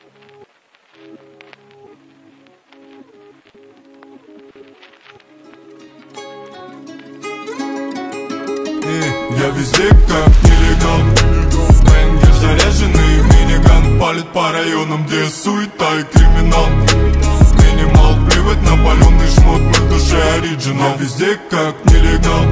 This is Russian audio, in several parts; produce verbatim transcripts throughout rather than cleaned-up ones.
Я везде как нелегал. Бэнгер заряженный, миниган палит по районам, где суета и криминал. Минимал, плевать на паленый шмот, мы в душе оригинал. Я везде как нелегал.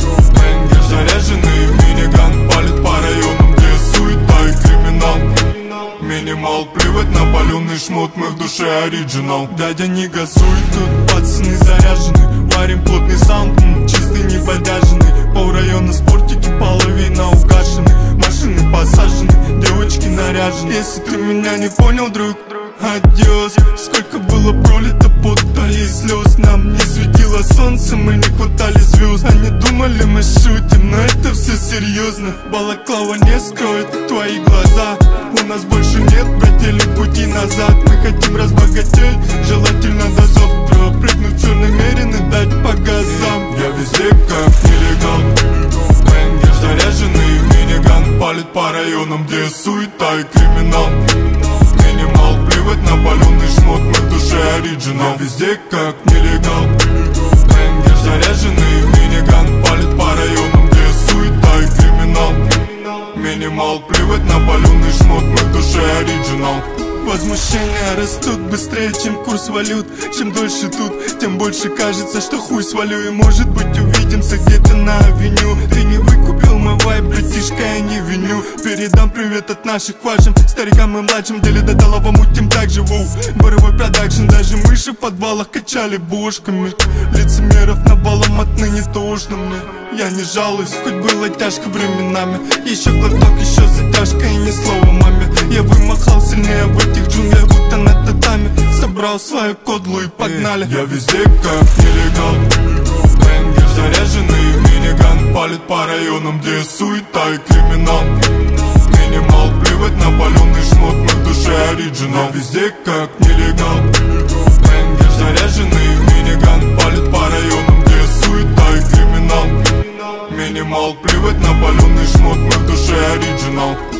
Бэнгер заряженный, миниган палит по районам, где суета и криминал. Минимал, плевать на паленый шмот, мы в душе оригинал. Дядя не газует, тут пацаны заряжены. Варим плотный саунд, чистый, не подяженный. Пол района спортики, половина угашены. Машины посажены, девочки наряжены. Если ты меня не понял, друг, адьос. Сколько было пролито пота и слез. Нам не светило солнце, мы не хватали звезд. Они думали, мы шутим, но это все серьезно. Балаклава не скроет твои глаза. У нас больше нет, братели, пути назад. Мы хотим разбогатеть, желательно до завтра. Прыгнуть в черный мерин и дать по газам. Я везде как нелегал. Бэнгер заряженный, миниган палит по районам, где суета и криминал. Минимал, плевать на паленый шмот, мы в душе оригинал. Я везде как нелегал. Бэнгер заряженный, миниган палит по районам, где суета и криминал. Минимал, плевать на паленый шмот, мы в душе оригинал. Возмущения растут быстрее, чем курс валют. Чем дольше тут, тем больше кажется, что хуй свалю. И может быть увидимся где-то на авеню. Ты не выкупил мой вайб, братишка, я не виню. Передам привет от наших к вашим старикам и младшим. Деле до талого мутим так же, воу. Боровой продакшн, даже мыши в подвалах качали бошками. Лицемеров навалом отныне тошно мне. Я не жалуюсь, хоть было тяжко временами. Еще глоток, еще затяжка и ни слова маме. Я вымахал сильнее в этих джунглях, будто на татами. Собрал свою кодлу и погнали. Я везде как нелегал. Бэнгер заряженный, миниган палит по районам, где суета и криминал. Минимал, плевать на паленый шмот, мы в душе оригинал. Я везде как нелегал. Бэнгер заряженный, миниган палит по районам, где суета и криминал. Минимал, плевать на паленый шмот, мы в душе оригинал.